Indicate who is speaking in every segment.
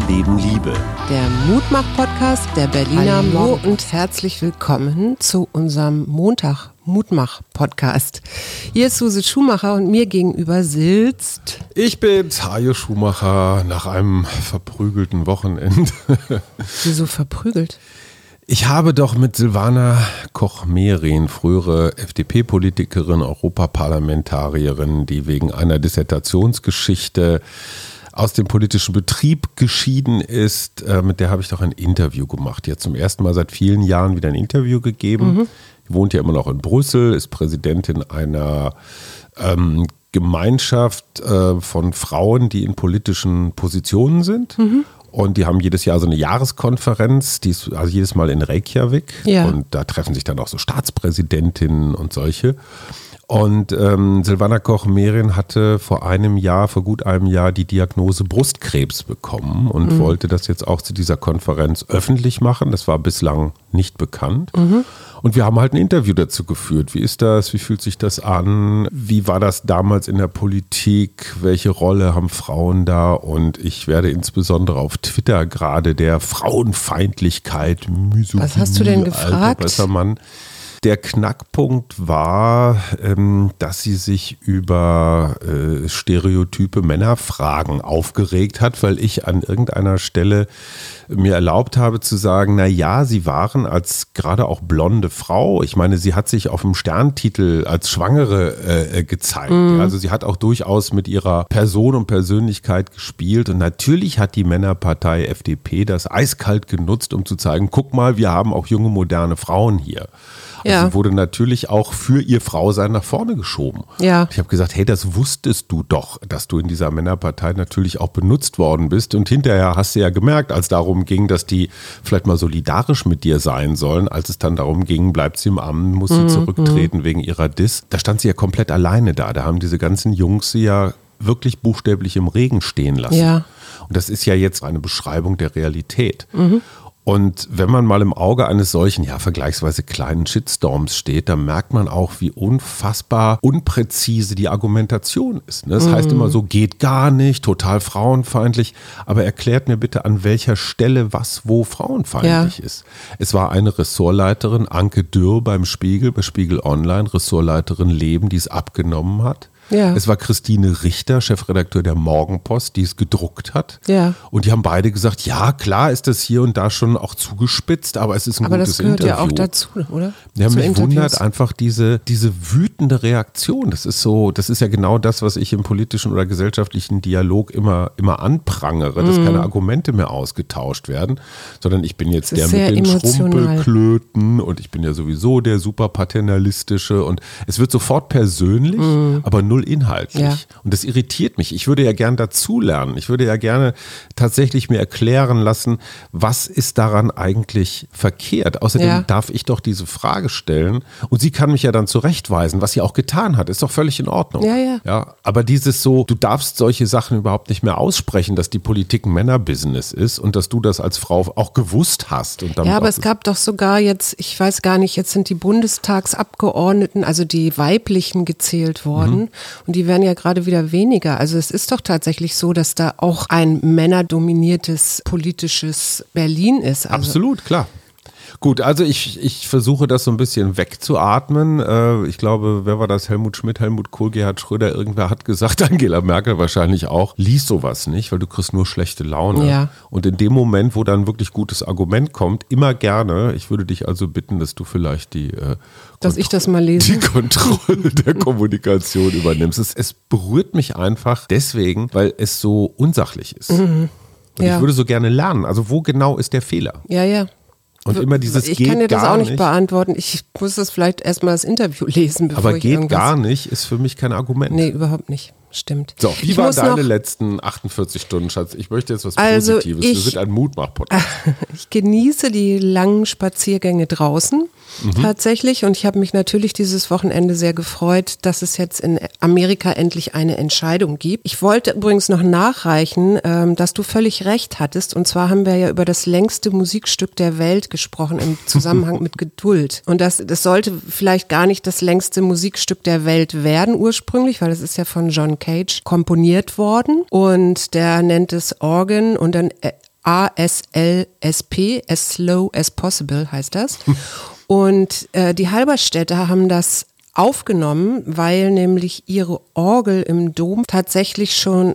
Speaker 1: Leben Liebe.
Speaker 2: Der Mutmach-Podcast der Berliner
Speaker 3: Hallo
Speaker 2: Morgen. Und herzlich willkommen zu unserem Montag-Mutmach-Podcast. Hier ist Suse Schumacher und mir gegenüber sitzt...
Speaker 4: Ich bin's, Hajo Schumacher, nach einem verprügelten Wochenende.
Speaker 2: Wieso verprügelt?
Speaker 4: Ich habe doch mit Silvana Koch-Mehren, frühere FDP-Politikerin, Europaparlamentarierin, die wegen einer Dissertationsgeschichte aus dem politischen Betrieb geschieden ist, mit der habe ich doch ein Interview gemacht. Die hat zum ersten Mal seit vielen Jahren wieder ein Interview gegeben. Die wohnt ja immer noch in Brüssel, ist Präsidentin einer Gemeinschaft von Frauen, die in politischen Positionen sind. Und die haben jedes Jahr so eine Jahreskonferenz, die ist also jedes Mal in Reykjavik.
Speaker 2: Ja.
Speaker 4: Und da treffen sich dann auch so Staatspräsidentinnen und solche. Und Silvana Koch-Mehren hatte vor gut einem Jahr die Diagnose Brustkrebs bekommen und wollte das jetzt auch zu dieser Konferenz öffentlich machen. Das war bislang nicht bekannt. Und wir haben halt ein Interview dazu geführt. Wie ist das? Wie fühlt sich das an? Wie war das damals in der Politik? Welche Rolle haben Frauen da? Und ich werde insbesondere auf Twitter gerade der Frauenfeindlichkeit, Misogynie,
Speaker 2: Was hast du denn gefragt?
Speaker 4: alter besser Mann. Der Knackpunkt war, dass sie sich über stereotype Männerfragen aufgeregt hat, weil ich an irgendeiner Stelle mir erlaubt habe zu sagen, na ja, sie waren als gerade auch blonde Frau, ich meine, sie hat sich auf dem Sterntitel als Schwangere gezeigt. Ja, also sie hat auch durchaus mit ihrer Person und Persönlichkeit gespielt und natürlich hat die Männerpartei FDP das eiskalt genutzt, um zu zeigen, guck mal, wir haben auch junge, moderne Frauen hier. Also sie wurde natürlich auch für ihr Frausein nach vorne geschoben.
Speaker 2: Ja.
Speaker 4: Ich habe gesagt, hey, das wusstest du doch, dass du in dieser Männerpartei natürlich auch benutzt worden bist. Und hinterher hast du ja gemerkt, als darum ging, dass die vielleicht mal solidarisch mit dir sein sollen, als es dann darum ging, bleibt sie im Amt, muss sie zurücktreten wegen ihrer Diss. Da stand sie ja komplett alleine da. Da haben diese ganzen Jungs sie ja wirklich buchstäblich im Regen stehen lassen.
Speaker 2: Ja.
Speaker 4: Und das ist ja jetzt eine Beschreibung der Realität. Und wenn man mal im Auge eines solchen, ja, vergleichsweise kleinen Shitstorms steht, dann merkt man auch, wie unfassbar unpräzise die Argumentation ist. Das heißt immer so, geht gar nicht, total frauenfeindlich. Aber erklärt mir bitte, an welcher Stelle was wo frauenfeindlich ist. Es war eine Ressortleiterin, Anke Dürr bei Spiegel Online, Ressortleiterin Leben, die es abgenommen hat.
Speaker 2: Ja.
Speaker 4: Es war Christine Richter, Chefredakteur der Morgenpost, die es gedruckt hat.
Speaker 2: Ja.
Speaker 4: Und die haben beide gesagt, ja, klar ist das hier und da schon auch zugespitzt, aber es ist ein gutes Interview.
Speaker 2: Aber das gehört ja auch dazu, oder?
Speaker 4: Ja,
Speaker 2: Zu
Speaker 4: mich
Speaker 2: Interviews.
Speaker 4: wundert einfach diese wütende Reaktion. Das ist ja genau das, was ich im politischen oder gesellschaftlichen Dialog immer anprangere, dass keine Argumente mehr ausgetauscht werden, sondern ich bin jetzt der mit den Schrumpelklöten und ich bin ja sowieso der super paternalistische und es wird sofort persönlich, aber null inhaltlich.
Speaker 2: Ja.
Speaker 4: Und das irritiert mich. Ich würde ja gern dazulernen. Ich würde ja gerne tatsächlich mir erklären lassen, was ist daran eigentlich verkehrt. Außerdem darf ich doch diese Frage stellen und sie kann mich ja dann zurechtweisen, was sie auch getan hat. Ist doch völlig in Ordnung. Ja, aber dieses so, du darfst solche Sachen überhaupt nicht mehr aussprechen, dass die Politik ein Männerbusiness ist und dass du das als Frau auch gewusst hast. Und
Speaker 2: Ja, aber es gab doch sogar jetzt, ich weiß gar nicht, jetzt sind die Bundestagsabgeordneten, also die weiblichen gezählt worden. Und die werden ja gerade wieder weniger. Also es ist doch tatsächlich so, dass da auch ein männerdominiertes politisches Berlin ist. Also
Speaker 4: absolut, klar. Gut, also ich versuche das so ein bisschen wegzuatmen. Ich glaube, wer war das? Helmut Schmidt, Helmut Kohl, Gerhard Schröder, irgendwer hat gesagt, Angela Merkel wahrscheinlich auch, lies sowas nicht, weil du kriegst nur schlechte Laune.
Speaker 2: Ja.
Speaker 4: Und in dem Moment, wo dann wirklich gutes Argument kommt, immer gerne, ich würde dich also bitten, dass du vielleicht
Speaker 2: dass ich das mal lese.
Speaker 4: Die Kontrolle der Kommunikation übernimmst. Es berührt mich einfach deswegen, weil es so unsachlich ist. Und ich würde so gerne lernen, also wo genau ist der Fehler?
Speaker 2: Ja.
Speaker 4: Und immer dieses
Speaker 2: Ich
Speaker 4: geht
Speaker 2: kann dir das
Speaker 4: gar
Speaker 2: auch nicht beantworten. Ich muss das vielleicht erstmal das Interview lesen, bevor
Speaker 4: aber
Speaker 2: ich
Speaker 4: geht
Speaker 2: irgendwas...
Speaker 4: gar nicht, ist für mich kein Argument.
Speaker 2: Nee, überhaupt nicht. Stimmt.
Speaker 4: So, wie waren deine letzten 48 Stunden, Schatz? Ich möchte jetzt was Positives. Wir sind ein Mutmach-Podcast.
Speaker 2: Ich genieße die langen Spaziergänge draußen tatsächlich und ich habe mich natürlich dieses Wochenende sehr gefreut, dass es jetzt in Amerika endlich eine Entscheidung gibt. Ich wollte übrigens noch nachreichen, dass du völlig recht hattest und zwar haben wir ja über das längste Musikstück der Welt gesprochen im Zusammenhang mit Geduld und das sollte vielleicht gar nicht das längste Musikstück der Welt werden ursprünglich, weil das ist ja von John Cage komponiert worden und der nennt es Organ und dann ASLSP, as slow as possible heißt das. Und die Halberstädter haben das aufgenommen, weil nämlich ihre Orgel im Dom tatsächlich schon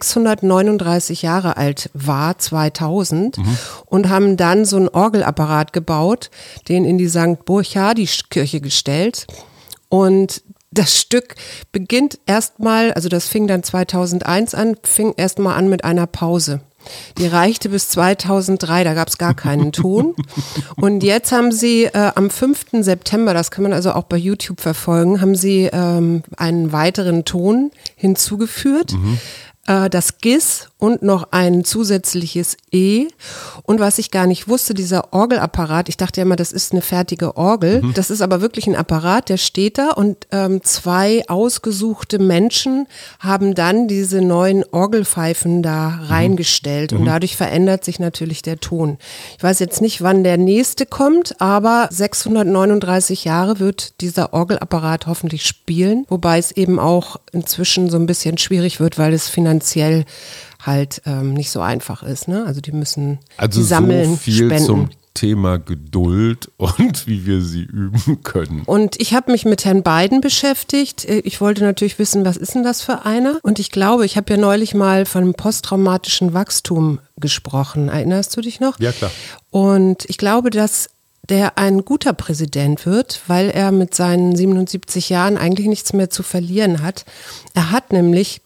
Speaker 2: 639 Jahre alt war, 2000, und haben dann so einen Orgelapparat gebaut, den in die St. Burchardis-Kirche gestellt. Und das Stück beginnt erstmal, also das fing dann 2001 an, fing erstmal an mit einer Pause. Die reichte bis 2003, da gab es gar keinen Ton. Und jetzt haben sie am 5. September, das kann man also auch bei YouTube verfolgen, haben sie einen weiteren Ton hinzugeführt. Das Gis und noch ein zusätzliches E. Und was ich gar nicht wusste, dieser Orgelapparat, ich dachte ja immer, das ist eine fertige Orgel. Das ist aber wirklich ein Apparat, der steht da und 2 ausgesuchte Menschen haben dann diese neuen Orgelpfeifen da reingestellt und dadurch verändert sich natürlich der Ton. Ich weiß jetzt nicht, wann der nächste kommt, aber 639 Jahre wird dieser Orgelapparat hoffentlich spielen, wobei es eben auch inzwischen so ein bisschen schwierig wird, weil es finanziell halt nicht so einfach ist. Ne? Also die müssen die sammeln,
Speaker 4: so viel
Speaker 2: spenden.
Speaker 4: Zum Thema Geduld und wie wir sie üben können.
Speaker 2: Und ich habe mich mit Herrn Biden beschäftigt. Ich wollte natürlich wissen, was ist denn das für einer? Und ich glaube, ich habe ja neulich mal von einem posttraumatischen Wachstum gesprochen. Erinnerst du dich noch?
Speaker 4: Ja, klar.
Speaker 2: Und ich glaube, dass der ein guter Präsident wird, weil er mit seinen 77 Jahren eigentlich nichts mehr zu verlieren hat. Er hat nämlich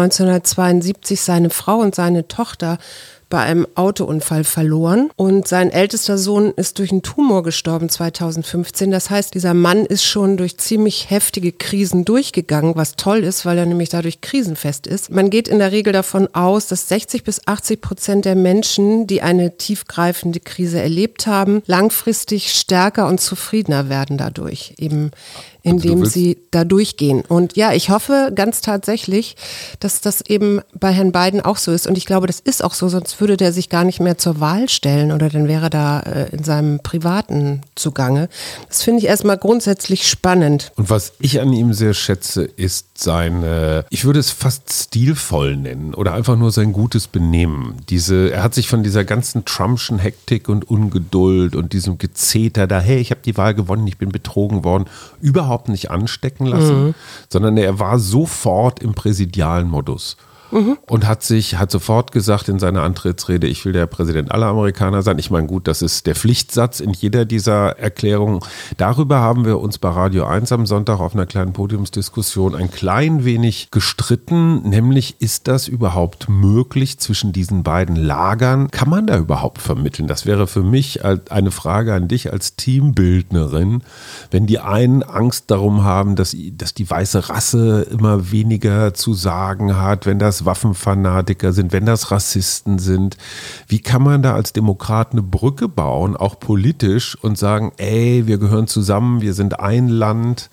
Speaker 2: 1972 seine Frau und seine Tochter bei einem Autounfall verloren und sein ältester Sohn ist durch einen Tumor gestorben 2015. Das heißt, dieser Mann ist schon durch ziemlich heftige Krisen durchgegangen, was toll ist, weil er nämlich dadurch krisenfest ist. Man geht in der Regel davon aus, dass 60-80% der Menschen, die eine tiefgreifende Krise erlebt haben, langfristig stärker und zufriedener werden dadurch, eben indem sie da durchgehen. Und ja, ich hoffe ganz tatsächlich, dass das eben bei Herrn Biden auch so ist. Und ich glaube, das ist auch so, sonst würde der sich gar nicht mehr zur Wahl stellen oder dann wäre da in seinem privaten zugange. Das finde ich erstmal grundsätzlich spannend.
Speaker 4: Und was ich an ihm sehr schätze, ist seine, ich würde es fast stilvoll nennen oder einfach nur sein gutes Benehmen. Er hat sich von dieser ganzen Trumpschen Hektik und Ungeduld und diesem Gezeter da, hey, ich habe die Wahl gewonnen, ich bin betrogen worden, überhaupt nicht anstecken lassen, sondern er war sofort im präsidialen Modus. Und hat sofort gesagt in seiner Antrittsrede, ich will der Präsident aller Amerikaner sein. Ich meine, gut, das ist der Pflichtsatz in jeder dieser Erklärungen. Darüber haben wir uns bei Radio 1 am Sonntag auf einer kleinen Podiumsdiskussion ein klein wenig gestritten, nämlich ist das überhaupt möglich zwischen diesen beiden Lagern? Kann man da überhaupt vermitteln? Das wäre für mich eine Frage an dich als Teambildnerin, wenn die einen Angst darum haben, dass die weiße Rasse immer weniger zu sagen hat, wenn das Waffenfanatiker sind, wenn das Rassisten sind. Wie kann man da als Demokrat eine Brücke bauen, auch politisch und sagen, ey, wir gehören zusammen, wir sind ein Land.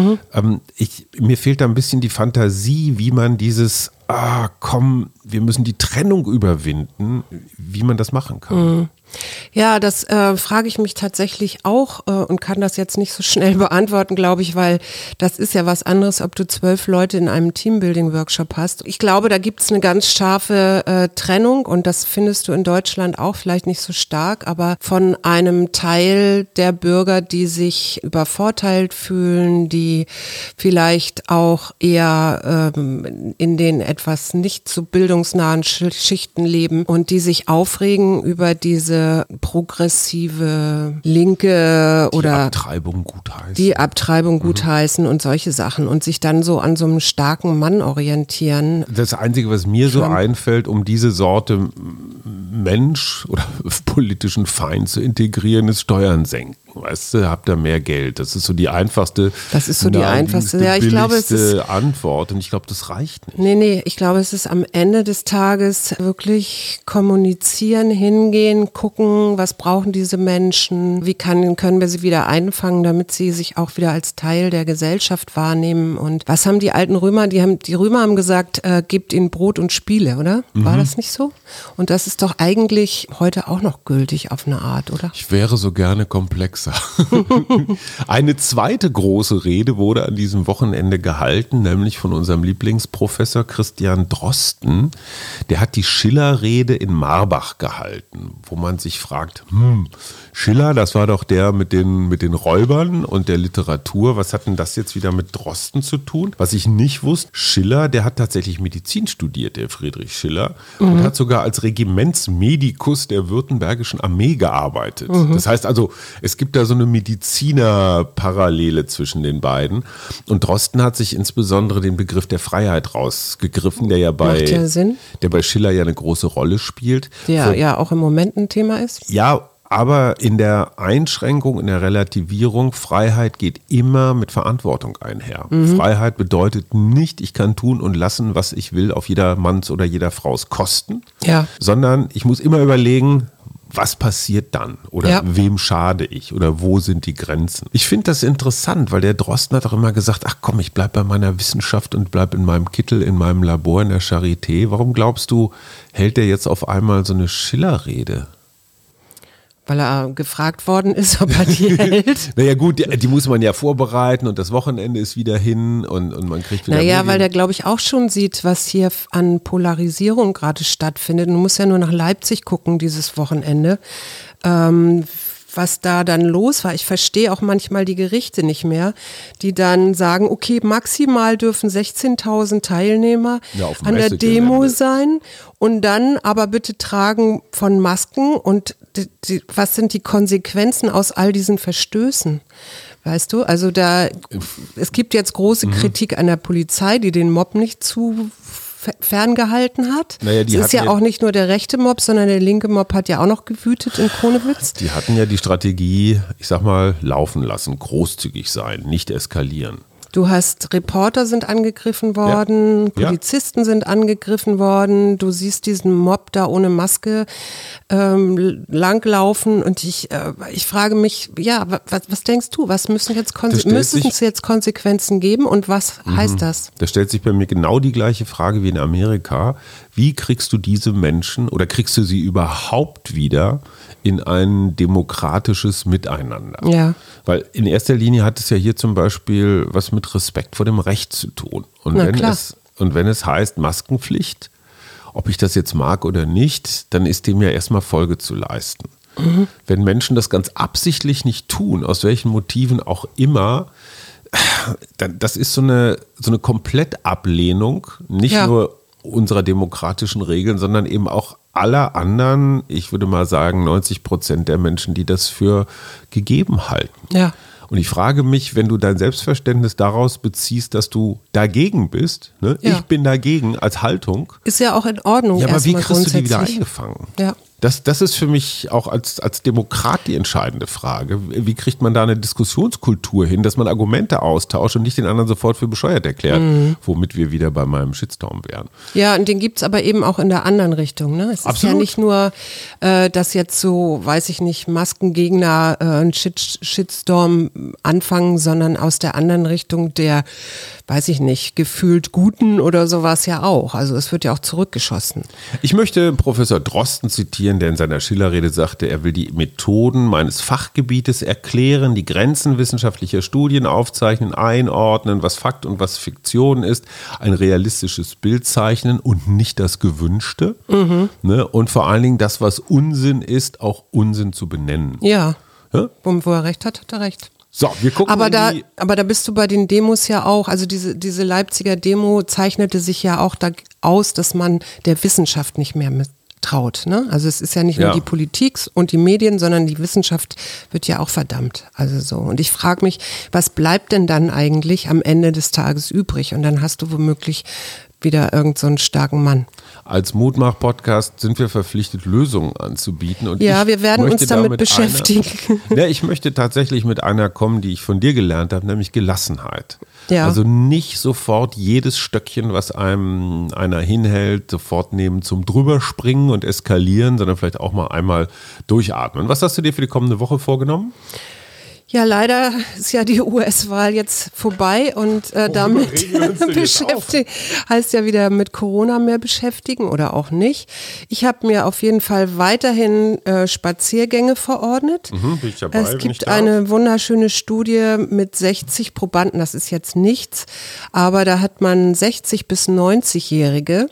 Speaker 4: Mir fehlt da ein bisschen die Fantasie, wie man dieses, wir müssen die Trennung überwinden, wie man das machen kann.
Speaker 2: Ja, das frage ich mich tatsächlich auch und kann das jetzt nicht so schnell beantworten, glaube ich, weil das ist ja was anderes, ob du 12 Leute in einem Teambuilding-Workshop hast. Ich glaube, da gibt es eine ganz scharfe Trennung und das findest du in Deutschland auch vielleicht nicht so stark, aber von einem Teil der Bürger, die sich übervorteilt fühlen, die vielleicht auch eher in den etwas nicht so bildungsnahen Schichten leben und die sich aufregen über diese progressive Linke oder die Abtreibung gutheißen und solche Sachen und sich dann so an so einem starken Mann orientieren.
Speaker 4: Das Einzige, was mir so einfällt, um diese Sorte Mensch oder politischen Feind zu integrieren, ist Steuern senken. Weißt du, habt ihr mehr Geld. Das ist so die einfachste,
Speaker 2: ja, ich glaube, es ist
Speaker 4: Antwort und ich glaube, das reicht nicht.
Speaker 2: Nee, ich glaube, es ist am Ende des Tages wirklich kommunizieren, hingehen, gucken, was brauchen diese Menschen, wie können wir sie wieder einfangen, damit sie sich auch wieder als Teil der Gesellschaft wahrnehmen und was haben die alten Römer, die Römer haben gesagt, gebt ihnen Brot und Spiele, oder? War das nicht so? Und das ist doch eigentlich heute auch noch gültig auf eine Art, oder?
Speaker 4: Ich wäre so gerne komplex besser. Eine zweite große Rede wurde an diesem Wochenende gehalten, nämlich von unserem Lieblingsprofessor Christian Drosten. Der hat die Schiller-Rede in Marbach gehalten, wo man sich fragt, Schiller, das war doch der mit den Räubern und der Literatur. Was hat denn das jetzt wieder mit Drosten zu tun? Was ich nicht wusste, Schiller, der hat tatsächlich Medizin studiert, der Friedrich Schiller, und hat sogar als Regimentsmedikus der württembergischen Armee gearbeitet. Das heißt also, es gibt da so eine Mediziner-Parallele zwischen den beiden. Und Drosten hat sich insbesondere den Begriff der Freiheit rausgegriffen, der ja bei Schiller ja eine große Rolle spielt.
Speaker 2: Der ja auch im Moment ein Thema ist.
Speaker 4: Ja, aber in der Einschränkung, in der Relativierung, Freiheit geht immer mit Verantwortung einher. Freiheit bedeutet nicht, ich kann tun und lassen, was ich will, auf jeder Manns oder jeder Fraus Kosten, sondern ich muss immer überlegen, was passiert dann oder wem schade ich oder wo sind die Grenzen. Ich finde das interessant, weil der Drosten hat auch immer gesagt, ach komm, ich bleibe bei meiner Wissenschaft und bleibe in meinem Kittel, in meinem Labor, in der Charité. Warum glaubst du, hält der jetzt auf einmal so eine Schiller-Rede?
Speaker 2: Weil er gefragt worden ist, ob er die hält.
Speaker 4: Naja gut, die muss man ja vorbereiten und das Wochenende ist wieder hin und man kriegt wieder
Speaker 2: Naja, weil der, glaube ich, auch schon sieht, was hier an Polarisierung gerade stattfindet. Du musst ja nur nach Leipzig gucken dieses Wochenende, was da dann los war. Ich verstehe auch manchmal die Gerichte nicht mehr, die dann sagen, okay, maximal dürfen 16.000 Teilnehmer an der Demo sein und dann aber bitte tragen von Masken und was sind die Konsequenzen aus all diesen Verstößen? Weißt du, also es gibt jetzt große Kritik an der Polizei, die den Mob nicht zu ferngehalten hat. Naja, es ist ja auch nicht nur der rechte Mob, sondern der linke Mob hat ja auch noch gewütet in Kronewitz.
Speaker 4: Die hatten ja die Strategie, ich sag mal, laufen lassen, großzügig sein, nicht eskalieren.
Speaker 2: Du hast Reporter sind angegriffen worden, Polizisten sind angegriffen worden, du siehst diesen Mob da ohne Maske langlaufen und ich frage mich, was denkst du, was müssen es jetzt Konsequenzen geben und was heißt das?
Speaker 4: Da stellt sich bei mir genau die gleiche Frage wie in Amerika. Wie kriegst du diese Menschen oder kriegst du sie überhaupt wieder in ein demokratisches Miteinander?
Speaker 2: Ja.
Speaker 4: Weil in erster Linie hat es ja hier zum Beispiel was mit Respekt vor dem Recht zu tun. Und wenn es heißt Maskenpflicht, ob ich das jetzt mag oder nicht, dann ist dem ja erstmal Folge zu leisten. Wenn Menschen das ganz absichtlich nicht tun, aus welchen Motiven auch immer, das ist so eine Komplettablehnung, nicht nur unserer demokratischen Regeln, sondern eben auch aller anderen, ich würde mal sagen 90% der Menschen, die das für gegeben halten.
Speaker 2: Ja.
Speaker 4: Und ich frage mich, wenn du dein Selbstverständnis daraus beziehst, dass du dagegen bist, ne? Ich bin dagegen als Haltung.
Speaker 2: Ist ja auch in Ordnung.
Speaker 4: Ja, aber wie kriegst du die wieder eingefangen?
Speaker 2: Ja.
Speaker 4: Das ist für mich auch als Demokrat die entscheidende Frage. Wie kriegt man da eine Diskussionskultur hin, dass man Argumente austauscht und nicht den anderen sofort für bescheuert erklärt, womit wir wieder bei meinem Shitstorm wären.
Speaker 2: Ja, und den gibt es aber eben auch in der anderen Richtung. Ne? Es ist ja nicht nur, dass jetzt so, weiß ich nicht, Maskengegner einen Shitstorm anfangen, sondern aus der anderen Richtung der, weiß ich nicht, gefühlt Guten oder sowas ja auch. Also es wird ja auch zurückgeschossen.
Speaker 4: Ich möchte Professor Drosten zitieren, der in seiner Schiller-Rede sagte, er will die Methoden meines Fachgebietes erklären, die Grenzen wissenschaftlicher Studien aufzeichnen, einordnen, was Fakt und was Fiktion ist, ein realistisches Bild zeichnen und nicht das Gewünschte. Ne? Und vor allen Dingen das, was Unsinn ist, auch Unsinn zu benennen.
Speaker 2: Ja, und wo er recht hat, hat er recht.
Speaker 4: So, wir gucken
Speaker 2: aber da bist du bei den Demos ja auch, also diese Leipziger Demo zeichnete sich ja auch da aus, dass man der Wissenschaft nicht mehr traut. Ne? Also es ist ja nicht nur die Politik und die Medien, sondern die Wissenschaft wird ja auch verdammt. Also so. Und ich frage mich, was bleibt denn dann eigentlich am Ende des Tages übrig? Und dann hast du womöglich wieder irgend so einen starken Mann.
Speaker 4: Als Mutmach-Podcast sind wir verpflichtet, Lösungen anzubieten. Und
Speaker 2: ja, wir werden uns damit beschäftigen.
Speaker 4: Ich möchte tatsächlich mit einer kommen, die ich von dir gelernt habe, nämlich Gelassenheit.
Speaker 2: Ja.
Speaker 4: Also nicht sofort jedes Stöckchen, was einem einer hinhält, sofort nehmen zum Drüberspringen und eskalieren, sondern vielleicht auch mal einmal durchatmen. Was hast du dir für die kommende Woche vorgenommen?
Speaker 2: Ja, leider ist ja die US-Wahl jetzt vorbei und damit beschäftigt, heißt ja wieder mit Corona mehr beschäftigen oder auch nicht. Ich habe mir auf jeden Fall weiterhin Spaziergänge verordnet.
Speaker 4: Bin ich dabei,
Speaker 2: es gibt eine wunderschöne Studie mit 60 Probanden, das ist jetzt nichts, aber da hat man 60- bis 90-Jährige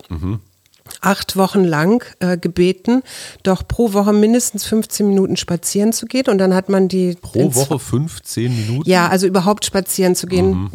Speaker 2: 8 Wochen lang gebeten, doch pro Woche mindestens 15 Minuten spazieren zu gehen und dann hat man die...
Speaker 4: Pro Woche 15 Minuten?
Speaker 2: Ja, also überhaupt spazieren zu gehen,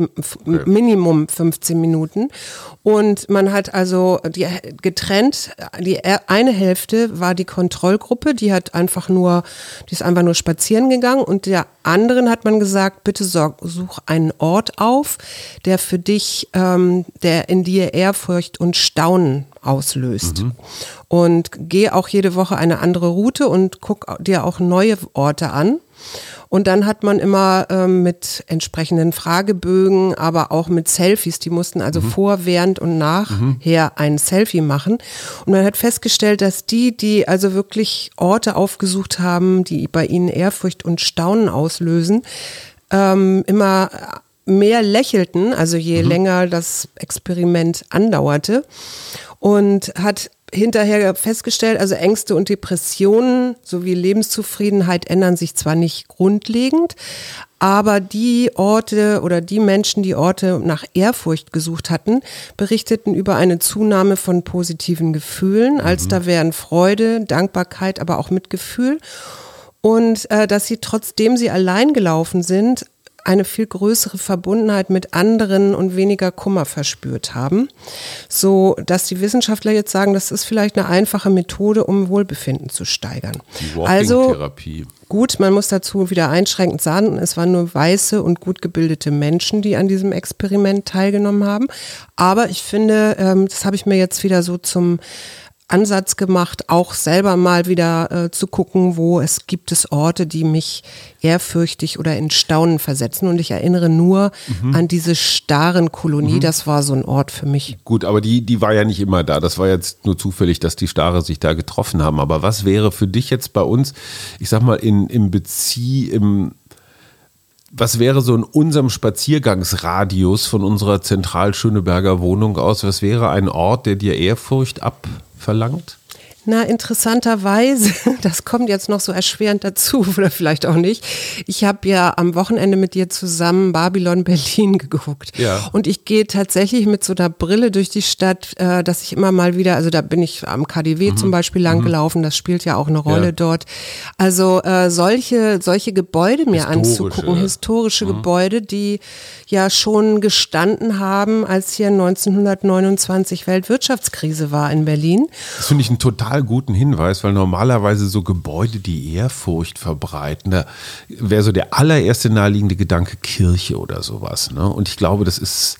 Speaker 2: Minimum 15 Minuten und man hat also die getrennt, die eine Hälfte war die Kontrollgruppe, die ist einfach nur spazieren gegangen und der anderen hat man gesagt, bitte such einen Ort auf, der für dich, der in dir Ehrfurcht und Staunen auslöst. Und geh auch jede Woche eine andere Route und guck dir auch neue Orte an. Und dann hat man immer mit entsprechenden Fragebögen, aber auch mit Selfies, die mussten also vor, während und nachher ein Selfie machen. Und man hat festgestellt, dass die also wirklich Orte aufgesucht haben, die bei ihnen Ehrfurcht und Staunen auslösen, immer mehr lächelten, also je länger das Experiment andauerte. Und hat hinterher festgestellt, also Ängste und Depressionen sowie Lebenszufriedenheit ändern sich zwar nicht grundlegend, aber die Orte oder die Menschen, die Orte nach Ehrfurcht gesucht hatten, berichteten über eine Zunahme von positiven Gefühlen, als da wären Freude, Dankbarkeit, aber auch Mitgefühl. Und dass sie, trotzdem sie allein gelaufen sind, eine viel größere Verbundenheit mit anderen und weniger Kummer verspürt haben, so dass die Wissenschaftler jetzt sagen, das ist vielleicht eine einfache Methode, um Wohlbefinden zu steigern.
Speaker 4: Die Walking-Therapie.
Speaker 2: Also gut, man muss dazu wieder einschränkend sagen, es waren nur weiße und gut gebildete Menschen, die an diesem Experiment teilgenommen haben, aber ich finde, das habe ich mir jetzt wieder so zum Ansatz gemacht, auch selber mal wieder zu gucken, wo es gibt Orte, die mich ehrfürchtig oder in Staunen versetzen. Und ich erinnere nur an diese Staren-Kolonie, das war so ein Ort für mich.
Speaker 4: Gut, aber die war ja nicht immer da. Das war jetzt nur zufällig, dass die Stare sich da getroffen haben. Aber was wäre für dich jetzt bei uns, ich sag mal, was wäre so in unserem Spaziergangsradius von unserer Zentral-Schöneberger Wohnung aus, was wäre ein Ort, der dir Ehrfurcht abverlangt?
Speaker 2: Na, interessanterweise, das kommt jetzt noch so erschwerend dazu oder vielleicht auch nicht. Ich habe ja am Wochenende mit dir zusammen Babylon Berlin geguckt. Ja. Und ich gehe tatsächlich mit so einer Brille durch die Stadt, dass ich immer mal wieder, also da bin ich am KaDeWe zum Beispiel lang gelaufen, das spielt ja auch eine Rolle dort. Also solche Gebäude mir anzugucken, historische Gebäude, die ja schon gestanden haben, als hier 1929 Weltwirtschaftskrise war in Berlin.
Speaker 4: Das finde ich einen total guten Hinweis, weil normalerweise so Gebäude, die Ehrfurcht verbreiten, da wäre so der allererste naheliegende Gedanke Kirche oder sowas. Ne? Und ich glaube, das ist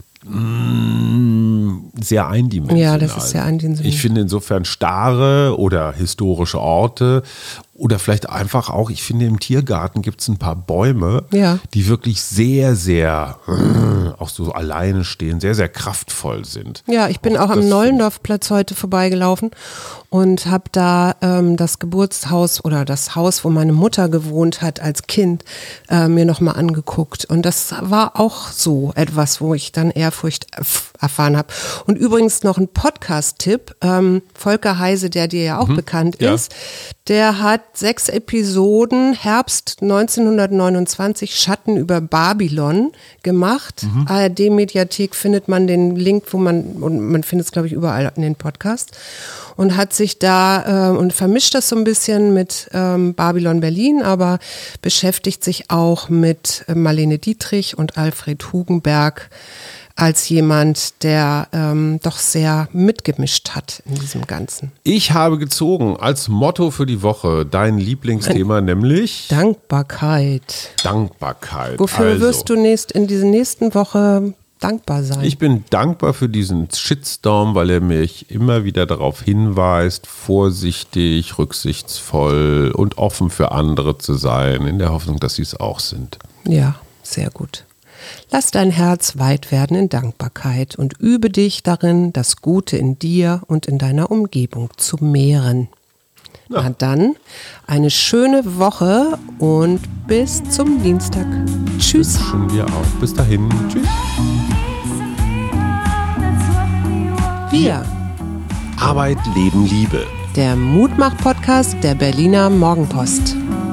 Speaker 4: sehr eindimensional.
Speaker 2: Ja, das ist sehr eindimensional.
Speaker 4: Ich finde insofern Stare oder historische Orte oder vielleicht einfach auch, ich finde im Tiergarten gibt es ein paar Bäume, die wirklich sehr, sehr auch so alleine stehen, sehr, sehr kraftvoll sind.
Speaker 2: Ja, ich bin auch am Nollendorfplatz heute vorbeigelaufen und habe da das Geburtshaus oder das Haus, wo meine Mutter gewohnt hat als Kind, mir nochmal angeguckt. Und das war auch so etwas, wo ich dann Ehrfurcht erfahren habe. Und übrigens noch ein Podcast-Tipp, Volker Heise, der dir ja auch bekannt ist, der hat 6 Episoden Herbst 1929 Schatten über Babylon gemacht. ARD-Mediathek findet man den Link, und man findet es, glaube ich, überall in den Podcasts. Und hat sich da und vermischt das so ein bisschen mit Babylon Berlin, aber beschäftigt sich auch mit Marlene Dietrich und Alfred Hugenberg als jemand, der doch sehr mitgemischt hat in diesem Ganzen.
Speaker 4: Ich habe gezogen als Motto für die Woche dein Lieblingsthema, nämlich
Speaker 2: Dankbarkeit.
Speaker 4: Dankbarkeit.
Speaker 2: Wofür wirst du in dieser nächsten Woche dankbar sein?
Speaker 4: Ich bin dankbar für diesen Shitstorm, weil er mich immer wieder darauf hinweist, vorsichtig, rücksichtsvoll und offen für andere zu sein, in der Hoffnung, dass sie es auch sind.
Speaker 2: Ja, sehr gut. Lass dein Herz weit werden in Dankbarkeit und übe dich darin, das Gute in dir und in deiner Umgebung zu mehren. Na dann, eine schöne Woche und bis zum Dienstag. Tschüss.
Speaker 4: Wünschen wir auch. Bis dahin. Tschüss.
Speaker 2: Wir.
Speaker 4: Arbeit, Leben, Liebe.
Speaker 2: Der Mutmach-Podcast der Berliner Morgenpost.